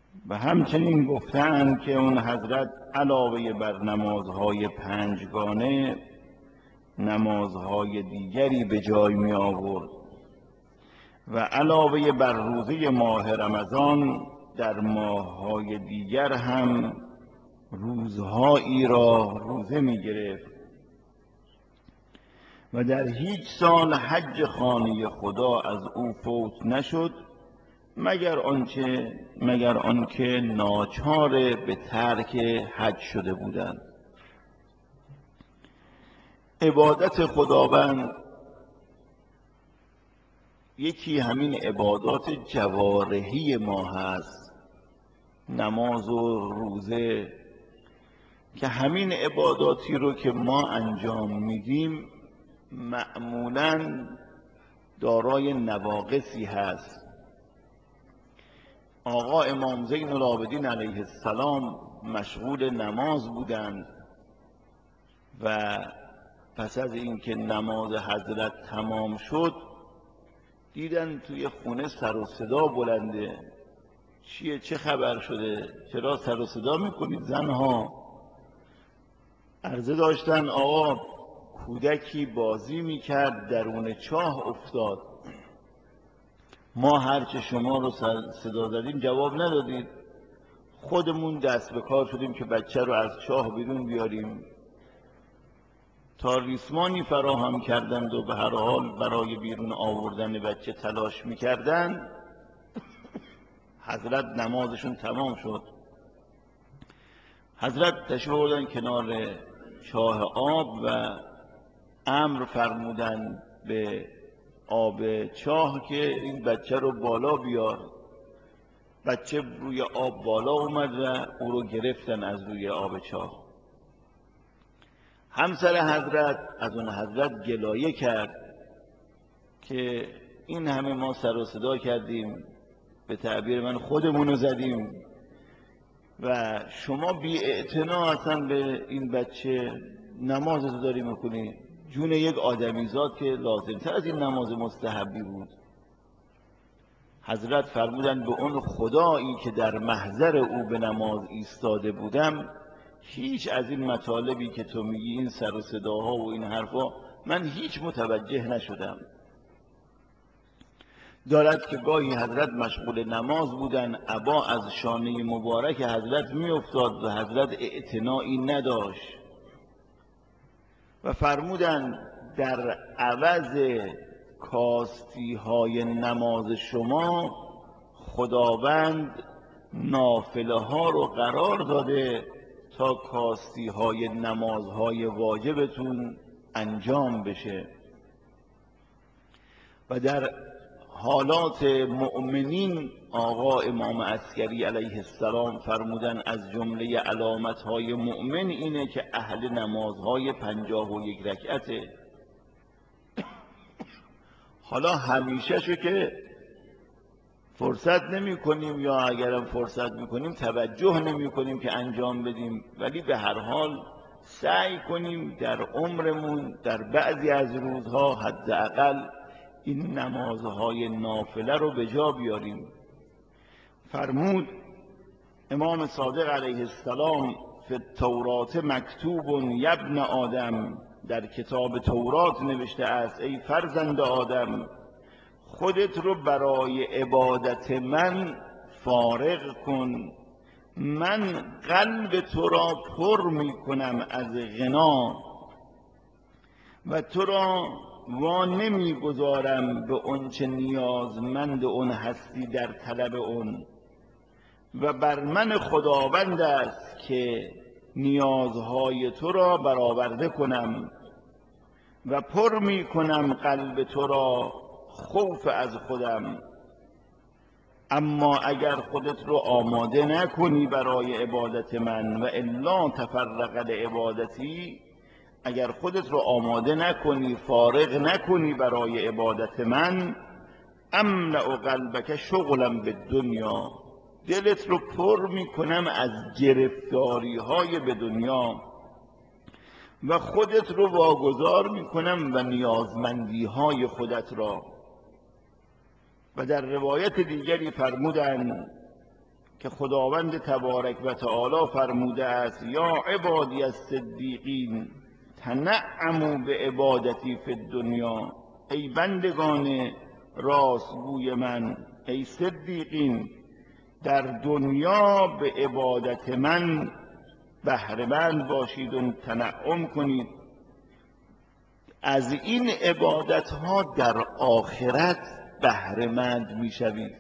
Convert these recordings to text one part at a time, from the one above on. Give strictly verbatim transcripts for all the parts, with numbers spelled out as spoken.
و همچنین گفتند که اون حضرت علاوه بر نمازهای پنجگانه نمازهای دیگری به جای می آورد و علاوه بر روزه ماه رمضان در ماههای دیگر هم روزهایی را روزه می گرفت و در هیچ سال حج خانه خدا از او فوت نشد مگر آنچه مگر آنکه ناچار به ترک حج شده بودند. عبادت خداوند یکی همین عبادات جوارحی ما هست، نماز و روزه، که همین عباداتی رو که ما انجام میدیم معمولاً دارای نواقصی هست. آقا امام زین العابدین علیه السلام مشغول نماز بودند و پس از اینکه نماز حضرت تمام شد دیدن توی خونه سر و صدا بلنده. چیه؟ چه خبر شده؟ چرا سر و صدا میکنید زنها؟ عرضه داشتن آقا کودکی بازی میکرد درون چاه افتاد، ما هرچه شما رو صدا زدیم جواب ندادید، خودمون دست به کار شدیم که بچه رو از چاه بیرون بیاریم. تا ریسمانی فراهم کردند و به هر حال برای بیرون آوردن بچه تلاش میکردند. حضرت نمازشون تمام شد، حضرت تشریف آوردن کنار چاه آب و امر فرمودن به آب چاه که این بچه رو بالا بیار. بچه روی آب بالا اومد و او رو گرفتن از روی آب چاه. همسر حضرت از اون حضرت گلایه کرد که این همه ما سر و صدا کردیم، به تعبیر من خودمونو زدیم و شما بی اعتنا اصلا به این بچه نمازتو داری میکنی، جون یک آدمیزاد که لازمتر از این نماز مستحبی بود. حضرت فرمودن به اون خدایی که در محضر او به نماز ایستاده بودم هیچ از این مطالبی که تو میگی، این سر و صداها و این حرفا، من هیچ متوجه نشدم. دارد که گاهی حضرت مشغول نماز بودن، عبا از شانه مبارک حضرت میافتاد و حضرت اعتنایی نداشت و فرمودن در عوض کاستی های نماز شما خداوند نافله ها رو قرار داده تا کاستی های نمازهای واجبتون انجام بشه. و در حالات مؤمنین آقا امام عسکری علیه السلام فرمودن از جمله علامتهای مؤمن اینه که اهل نمازهای پنجاه و یک رکعته. حالا همیشه شو که فرصت نمی کنیم یا اگرم فرصت می کنیم توجه نمی کنیم که انجام بدیم، ولی به هر حال سعی کنیم در عمرمون در بعضی از روزها حداقل این نمازهای نافله رو به جا بیاریم. فرمود امام صادق علیه السلام فی التورات مکتوب یبن آدم، در کتاب تورات نوشته است ای فرزند آدم خودت رو برای عبادت من فارغ کن، من قلب تو را پر می کنم از غنا و تو را وا نمی گذارم به اون چه نیازمند اون هستی در طلب اون، و بر من خداوند است که نیازهای تو را برآورده کنم و پر می کنم قلب تو را خوف از خودم. اما اگر خودت رو آماده نکنی برای عبادت من و الا تفرق لعبادتی، اگر خودت رو آماده نکنی، فارغ نکنی برای عبادت من، املأ قلبک شغلا به دنیا، دلت رو پر میکنم از گرفتاری های به دنیا و خودت رو واگذار میکنم و نیازمندی های خودت را. و در روایت دیگری فرمودند که خداوند تبارک و تعالی فرموده است یا عبادی الصدیقین تنعموا به عبادتی فی الدنیا، ای بندگان راستگوی من، ای صدیقین در دنیا به عبادت من بهره‌مند باشید و تنعم کنید. از این عبادت ها در آخرت بهره‌مند میشوید.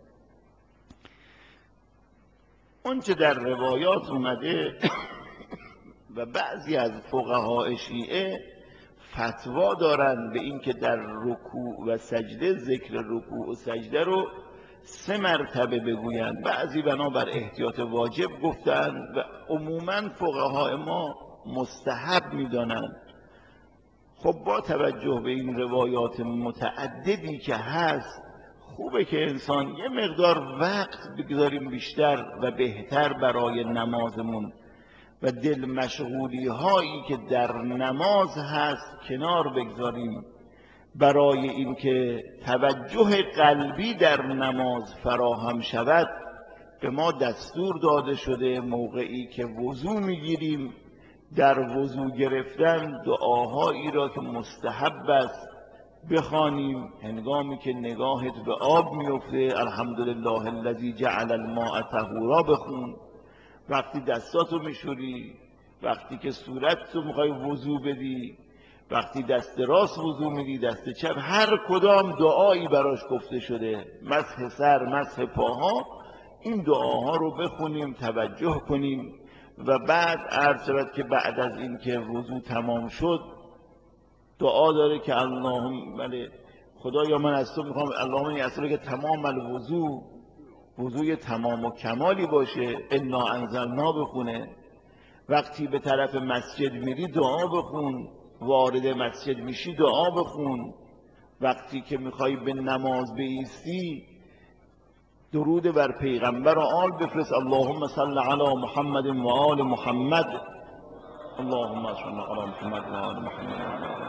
اونچه در روایات اومده و بعضی از فقهای شیعه فتوا دارند به این که در رکوع و سجده ذکر رکوع و سجده رو سه مرتبه بگویند. بعضی بنابر احتیاط واجب گفتند و عموما فقهای ما مستحب میدانند. خب با توجه به این روایات متعددی که هست، خوبه که انسان یه مقدار وقت بگذاریم بیشتر و بهتر برای نمازمون و دل مشغولی هایی که در نماز هست کنار بگذاریم، برای اینکه توجه قلبی در نماز فراهم شود. به ما دستور داده شده موقعی که وضو میگیریم در وضو گرفتن دعاهایی را که مستحب است بخوانیم. هنگامی که نگاهت به آب میفته الحمدلله الذی جعل الماء طهورا بخون. وقتی دستاتو میشوری، وقتی که صورتتو میخوای وضو بدی، وقتی دست راست وضو میدی، دست چپ، هر کدام دعایی براش گفته شده، مسح سر، مسح پاها، این دعاها رو بخونیم، توجه کنیم. و بعد عرض شود که بعد از این که وضو تمام شد دعا داره که اللهم بله خدایا من از تو میخوام اللهم انی اسالک که تمام الوضو، وضوی تمام و کمالی باشه. انا انزلنا بخونه. وقتی به طرف مسجد میری دعا بخون، وارد مسجد میشی دعا بخون. وقتی که میخوای به نماز بایستی درود بر پیغمبر و آل بفرست. اللهم صل علی محمد و آل محمد، اللهم صل علی محمد و آل محمد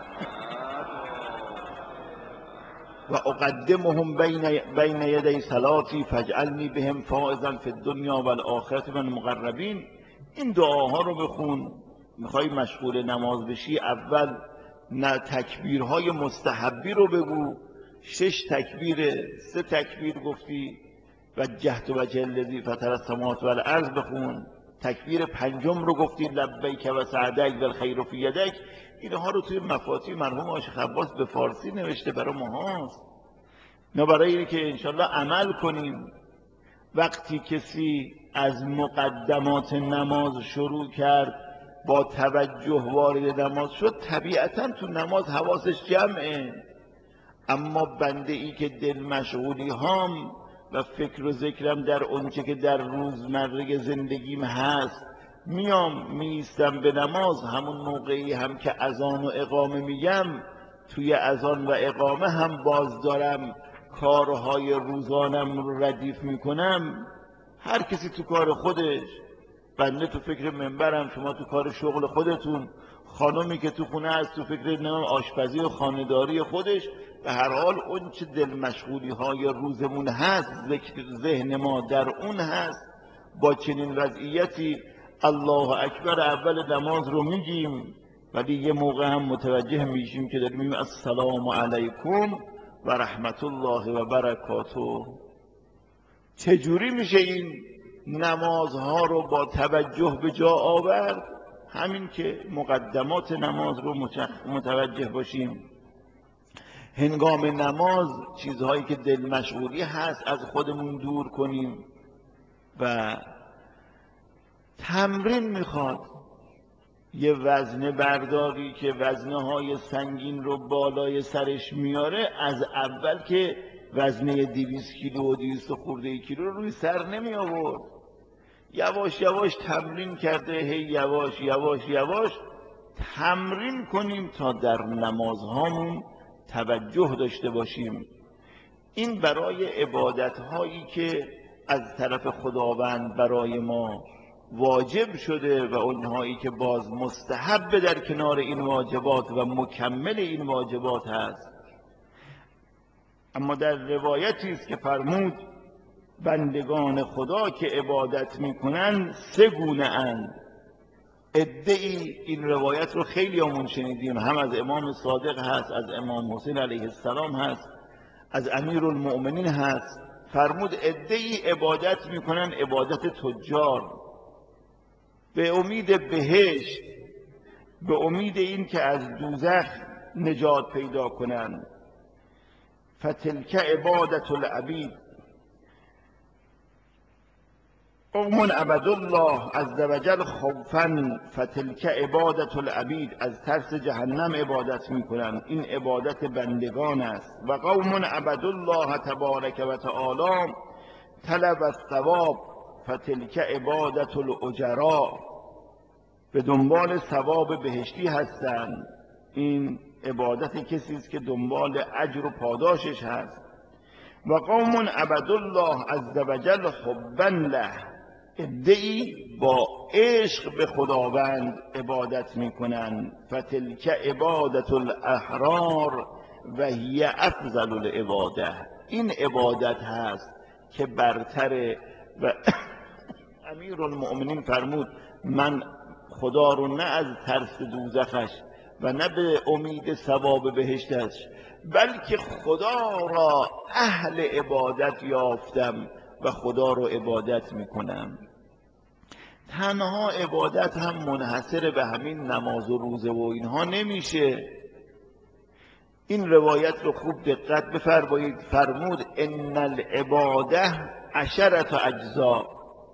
و اقدمهم بین بین یدی صلاتی فاجعلنی بهم فائزا فی الدنیا و الاخره من المقربین. این دعاها رو بخون. میخوای مشغول نماز بشی اول نه تکبیرهای مستحبی رو بگو. شش تکبیر، سه تکبیر گفتی وجهت وجه الذی فطر السماوات والارض بخون. تکبیر پنجم رو گفتی لبیک و سعدیک والخیر فی یدک. اینها رو توی مفاتیح مرحوم عاشق عباس به فارسی نوشته، برای ماهاست. نه برای اینه که انشالله عمل کنیم. وقتی کسی از مقدمات نماز شروع کرد با توجه وارد نماز شد، طبیعتا تو نماز حواسش جمعه. اما بنده ای که دل مشغولی هام و فکر و ذکرم در اونچه که در روزمره زندگیم هست، میام میستم به نماز، همون موقعی هم که اذان و اقامه میگم، توی اذان و اقامه هم باز دارم کارهای روزانم رو ردیف میکنم. هر کسی تو کار خودش، بنده تو فکر منبرم، شما تو کار شغل خودتون، خانمی که تو خونه هست تو فکر نمیم آشپزی و خانه‌داری خودش. به هر حال اون چه دل مشغولی های روزمون هست، ذکر ذهن ما در اون هست. با چنین وضعیتی الله اکبر اول نماز رو میگیم، ولی یه موقع هم متوجه میشیم که داریم میگیم السلام علیکم و رحمت الله و برکاته. چجوری میشه این نمازها رو با توجه به جا آورد؟ همین که مقدمات نماز رو متوجه باشیم. هنگام نماز چیزهایی که دل مشغولی هست از خودمون دور کنیم. و تمرین میخواد. یه وزنه برداری که وزنه های سنگین رو بالای سرش میاره، از اول که وزنه دویست کیلو و دویست خورده کیلو رو روی سر نمی آورد. یواش یواش تمرین کرده، هی یواش یواش یواش تمرین کنیم تا در نمازهامون توجه داشته باشیم. این برای عبادت هایی که از طرف خداوند برای ما واجب شده و اونهایی که باز مستحب در کنار این واجبات و مکمل این واجبات هست. اما در روایتی است که فرمود بندگان خدا که عبادت میکنن سه گونه اند. عده‌ای این روایت رو خیلی همون شنیدیم، هم از امام صادق هست، از امام حسین علیه السلام هست، از امیرالمؤمنین هست. فرمود عده‌ای عبادت میکنن عبادت تجار، به امید بهشت، به امید این که از دوزخ نجات پیدا کنند. فتلک عبادت العبید. قوم عبدوا الله عز وجل خوفا فتلک عبادت العبید. از ترس جهنم عبادت میکنند، این عبادت بندگان است. و قوم عبدوا الله تبارک و تعالی طلب الثواب فتلک عبادت الاجراء. به دنبال ثواب بهشتی هستند، این عبادت کسی است که دنبال اجر و پاداشش هست. و قوم عبدوا الله عز وجل حبا له. عده‌ای با عشق به خداوند عبادت میکنند. فتلک عبادت الاحرار و هی افضل العباده. این عبادت هست که برتره. و امیرالمؤمنین فرمود من خدا رو نه از ترس دوزخش و نه به امید ثواب بهشتش، بلکه خدا را اهل عبادت یافتم و خدا رو عبادت میکنم. تنها عبادت هم منحصر به همین نماز و روزه و اینها نمیشه. این روایت رو خوب دقت بفرمایید. فرمود ان العباده عشرة اجزاء.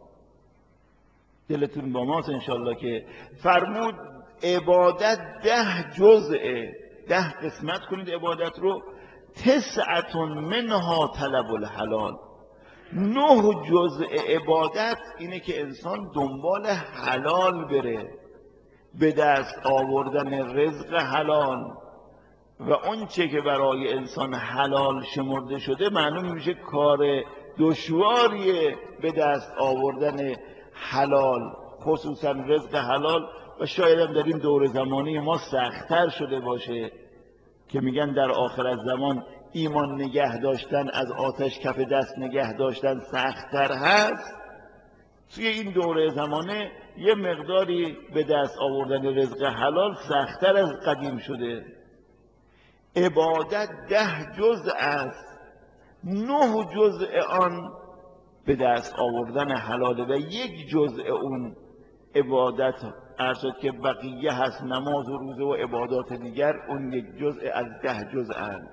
دلتون با ماست انشالله که فرمود عبادت ده جزءه، ده قسمت کنید عبادت رو. تسعتون منها طلب الحلال. نه جزء عبادت اینه که انسان دنبال حلال بره، به دست آوردن رزق حلال. و اون چه که برای انسان حلال شمرده شده معلوم میشه کار دشواریه به دست آوردن حلال، خصوصا رزق حلال. و شاید هم در این دور زمانی ما سخت‌تر شده باشه که میگن در آخر زمان ایمان نگه داشتن از آتش کف دست نگه داشتن سخت‌تر هست. توی این دوره زمانه یه مقداری به دست آوردن رزق حلال سخت‌تر از قدیم شده. عبادت ده جزء است، نه جزء آن به دست آوردن حلاله و یک جزء اون عبادت ارشد که بقیه هست، نماز و روزه و عبادات دیگر، اون یک جزء از ده جزء هست.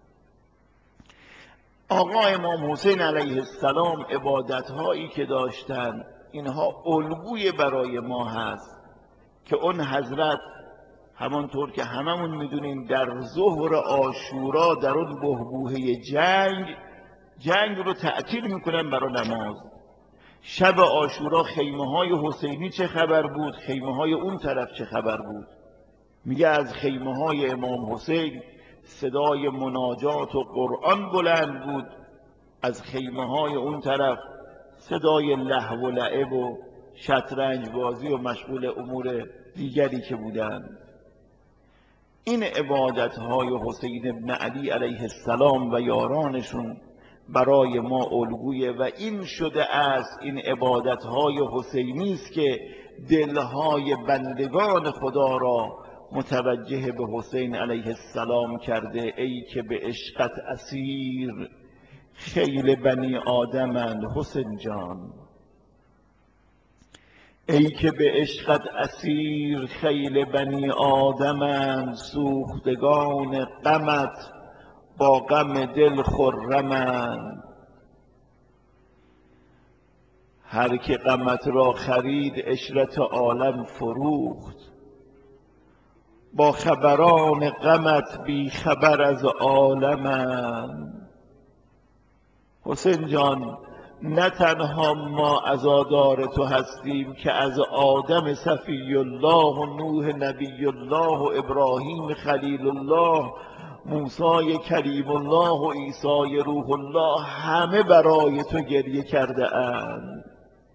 آقا امام حسین علیه السلام عبادت هایی که داشتن اینها الگوی برای ما هست که اون حضرت همانطور که هممون میدونیم در ظهر عاشورا در اون بحبوحه جنگ جنگ رو تعطیل میکنن برای نماز. شب عاشورا خیمه های حسینی چه خبر بود، خیمه های اون طرف چه خبر بود. میگه از خیمه های امام حسین صدای مناجات و قرآن بلند بود، از خیمه های اون طرف صدای لهو و لعب و شطرنج بازی و مشغول امور دیگری که بودند. این عبادت های حسین ابن علی علیه السلام و یارانشون برای ما الگویه و این شده است، این عبادت های حسینی است که دلهای بندگان خدا را متوجه به حسین علیه السلام کرده. ای که به عشقت اسیر خیل بنی آدمند حسین جان. ای که به عشقت اسیر خیل بنی آدمند، سوختگان غمت با غم دل خرمند. هر که غمت را خرید عشرت عالم فروخت، با خبران غمت بی خبر از عالمند. حسین جان نه تنها ما عزادار تو هستیم که از آدم صفی الله و نوح نبی الله و ابراهیم خلیل الله، موسی کلیم الله و عیسی روح الله همه برای تو گریه کرده اند.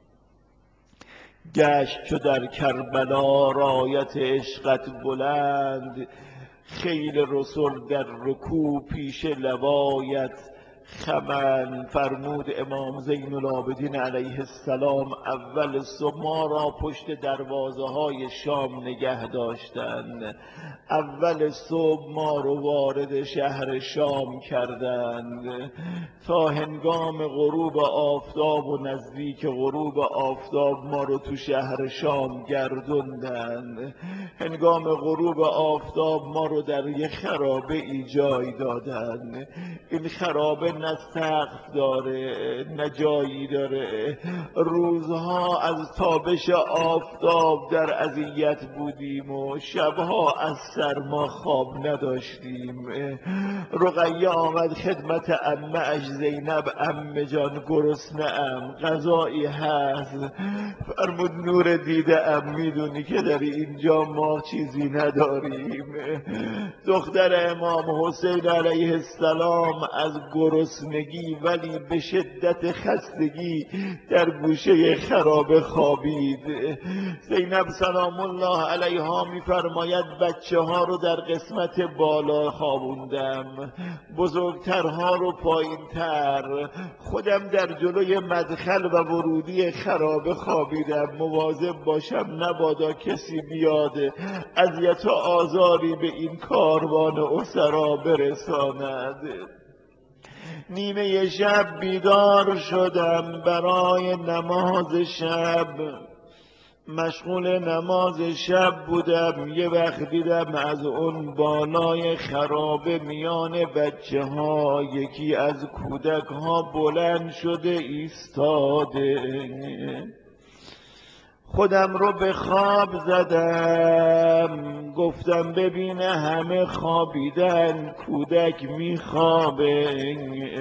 گشت چو در کربلا رایت عشقت بلند، خیل رسل در رکوع پیش لوایت خمن. فرمود امام زین العابدین علیه السلام اول صبح ما را پشت دروازه های شام نگه داشتند، اول صبح ما رو وارد شهر شام کردند، تا هنگام غروب آفتاب و نزدیک غروب آفتاب ما رو تو شهر شام گردوندند. هنگام غروب آفتاب ما رو در یک خرابه ای جای دادند. این خرابه نه سقف داره نه جایی داره. روزها از تابش آفتاب در اذیت بودیم و شبها از سرما خواب نداشتیم. رقیه آمد خدمت عمه اش زینب، عمه جان گرسنه ام، غذایی هست؟ فرمود نور دیده ام، میدونی که در اینجا ما چیزی نداریم. دختر امام حسین علیه السلام از گرسنگی ولی به شدت خستگی در گوشه خرابه خوابید. زینب سلام الله علیها میفرماید بچه ها رو در قسمت بالا خوابوندم، بزرگترها رو پایین تر، خودم در جلوی مدخل و ورودی خرابه خوابیدم مواظب باشم نبادا کسی بیاد اذیت و آزاری به این کاروان اسرا برساند. نیمه شب بیدار شدم برای نماز شب، مشغول نماز شب بودم. یه وقت دیدم از اون بالای خرابه میان بچه ها یکی از کودک ها بلند شده ایستاده. خودم رو به خواب زدم، گفتم ببینه همه خوابیدن کودک میخوابه.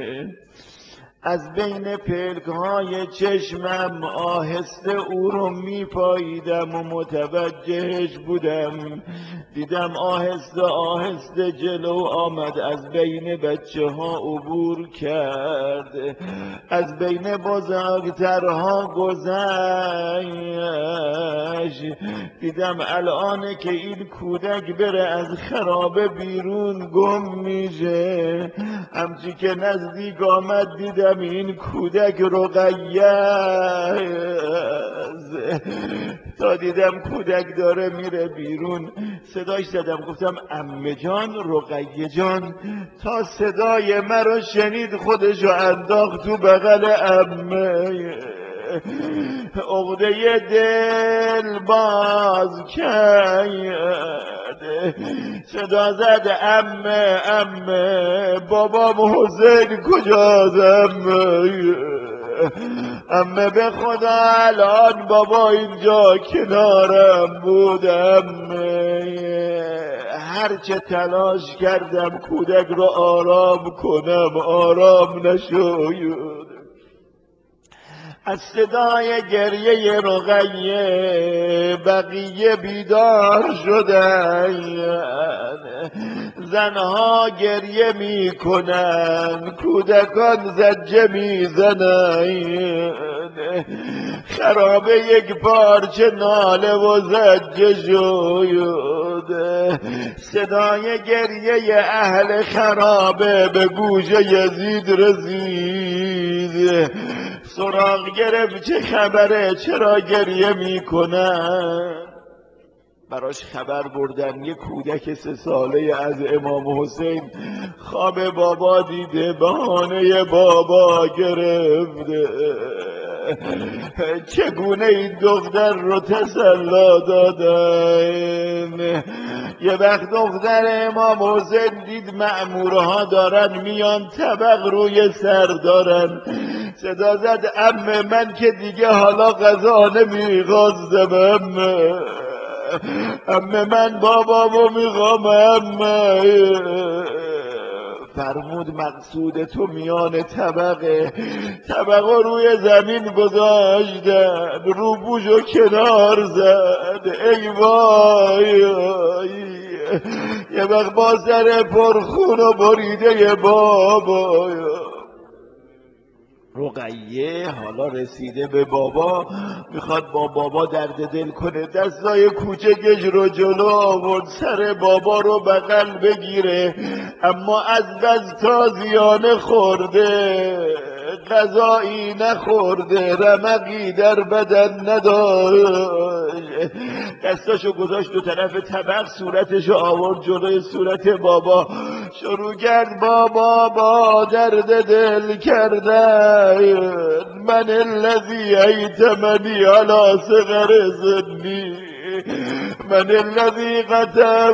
از بین پلک‌های چشمم آهسته او رو میپاییدم و متوجهش بودم. دیدم آهسته آهسته جلو آمد، از بین بچه ها عبور کرد، از بین بزرگترها گذشت. دیدم الان که این کودک بره از خرابه بیرون گم میشه. همچی که نزدیک آمد دیدم این کودک رقیه است. تا دیدم کودک داره میره بیرون صداش زدم، گفتم عمه جان، رقیه جان. تا صدای مرا شنید خودشو انداخت تو بغل عمه. عقده دل باز کرد، صدا زد عمه عمه، بابام حسین کجاست عمه؟ عمه به خدا الان بابا اینجا کنارم بودم. هرچه تلاش کردم کودک رو آرام کنم آرام نشد. از صدای گریه رقیه بقیه بیدار شدن، زنها گریه می کنن، کودکان زجه می زنن، خرابه یک پارچه ناله و زجه شد. صدای گریه اهل خرابه به گوش یزید رسید. سراغ گرفت چه خبره، چرا گریه میکنن؟ براش خبر بردن یه کودک سه ساله از امام حسین خواب بابا دیده، بهانه بابا گرفته. چگونه این دختر رو تسلا دادن؟ یه وقت دختر امام حسین دید مأمورها دارن میان، طبق روی سر دارن، صدا زد عمه من که دیگه حالا غذا نمیخواستم، عمه عمه من بابامو میخوام عمه. فرمود مقصود تو میان طبقه، طبقه روی زمین گذاشتن، روبوشو کنار زد. ای وای یه وقت با سر پرخون و بریده بابا رقیه حالا رسیده به بابا، میخواد با بابا درد دل کنه. دستای کوچکش رو جلو آورد، سر بابا رو بغل بگیره، اما از بس تازیانه خورده، غذایی نخورده، رمقی در بدن نداشت. دستاشو گذاشت دو طرف طبق، صورتشو آورد جلوی صورت بابا، شروع کرد بابا با درد دل کردن، من الذی ایتمنی علی صغر سنی، من الذی قطع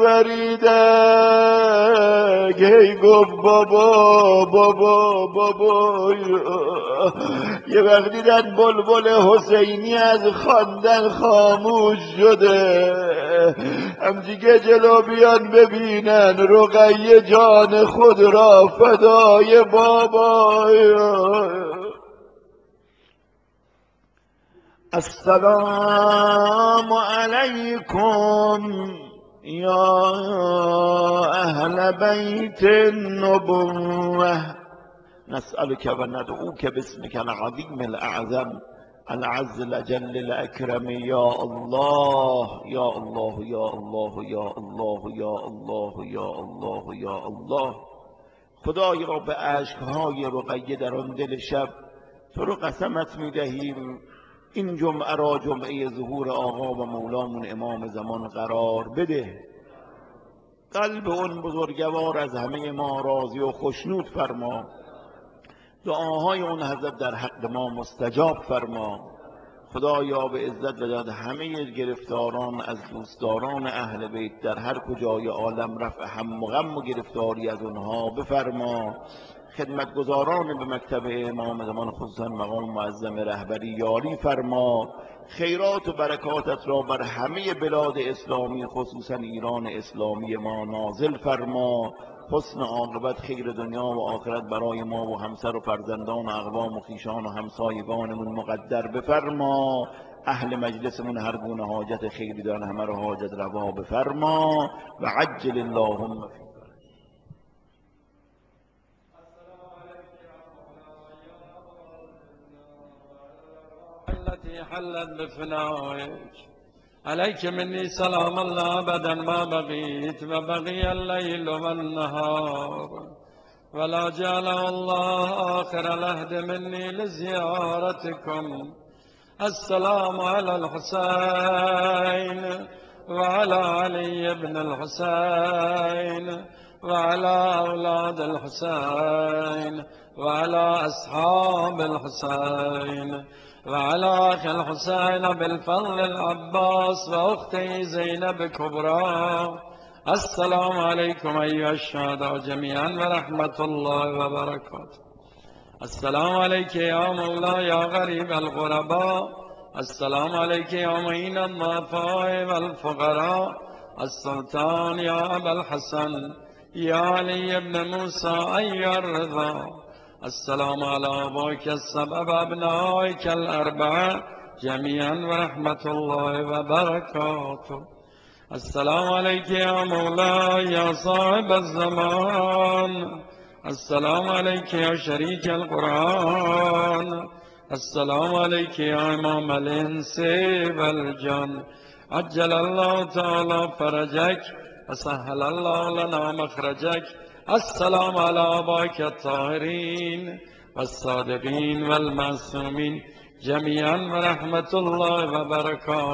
وریدک. هی گفت بابا بابا بابا. یه وقت دیدن بلبل حسینی از خواندن خاموش شده، هم دیگه جلو بیان ببینن رقیه جان خود را فدای بابا. السلام علیکم یا اهل بیت النبوة، نسألك و ندعوك باسمك العظیم الاعظم العز الاجل الاکرم. یا الله یا الله یا الله یا الله یا الله یا الله یا الله. خدایا به اشکهای رقیه در آن دل شب تو رو قسمت میدهیم این جمعه را جمعه ظهور آقا و مولامون امام زمان قرار بده. قلب اون بزرگوار از همه ما راضی و خشنود فرما، دعاهای اون حضرت در حق ما مستجاب فرما. خدایا به عزت و جلال همه گرفتاران از دوستداران اهل بیت در هر کجای عالم رفع هم و غم و گرفتاری از اونها بفرما. خدمتگزاران به مکتب امام زمان خصوصا مقام معظم رهبری یاری فرما. خیرات و برکاتت را بر همه بلاد اسلامی خصوصا ایران اسلامی ما نازل فرما. حسن عاقبت خیر دنیا و آخرت برای ما و همسر و فرزندان و اقوام و خویشان و همسایگانمون مقدر بفرما. اهل مجلسمون هر گونه حاجت خیری دارن همه رو حاجت روا بفرما و عجل اللهم فی التي حلت بفنائك. عليك مني سلام الله أبدا ما بقيت وبقي الليل والنهار، ولا جعل الله آخر العهد مني لزيارتكم. السلام على الحسين وعلى علي بن الحسين وعلى أولاد الحسين وعلى أصحاب الحسين وعلى أخي الحسين بالفضل العباس وأختي زينب كبرى. السلام عليكم أيها الشهداء جميعا ورحمة الله وبركاته. السلام عليك يا مولاي يا غريب الغرباء. السلام عليك يا معين الضعفاء والفقراء. السلطان يا أبا الحسن يا علي بن موسى أيها الرضا. السلام على أبوك السبع وأبنائك الأربعة جميعا ورحمة الله وبركاته. السلام عليك يا مولاي يا صاحب الزمان. السلام عليك يا شريك القرآن. السلام عليك يا إمام الإنس والجن. عجل الله تعالى فرجك وسهل الله لنا مخرجك. السلام على آبائك الطاهرين والصادقين والمعصومين جميعا ورحمة الله وبركاته.